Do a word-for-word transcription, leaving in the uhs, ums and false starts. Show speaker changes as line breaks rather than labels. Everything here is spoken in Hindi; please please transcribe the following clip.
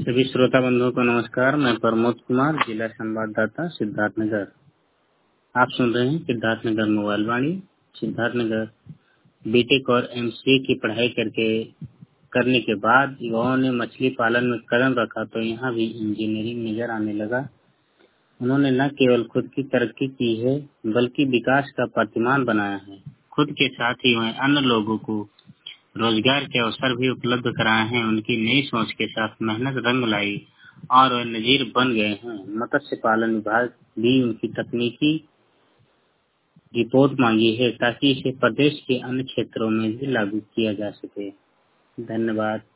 सभी श्रोता बंधुओं को नमस्कार। मैं प्रमोद कुमार, जिला संवाददाता, सिद्धार्थनगर। आप सुन रहे हैं सिद्धार्थनगर मोबाइल वाणी। सिद्धार्थनगर बीटेक और एमसीए की पढ़ाई करके करने के बाद युवाओं ने मछली पालन में कदम रखा तो यहाँ भी इंजीनियरिंग नजर आने लगा। उन्होंने न केवल खुद की तरक्की की है बल्कि विकास का प्रतिमान बनाया है। खुद के साथ ही वह अन्य लोगों को रोजगार के अवसर भी उपलब्ध कराए हैं। उनकी नई सोच के साथ मेहनत रंग लाई और वह नजीर बन गए हैं। मत्स्य पालन विभाग भी उनकी तकनीकी रिपोर्ट मांगी है ताकि इसे प्रदेश के अन्य क्षेत्रों में भी लागू किया जा सके। धन्यवाद।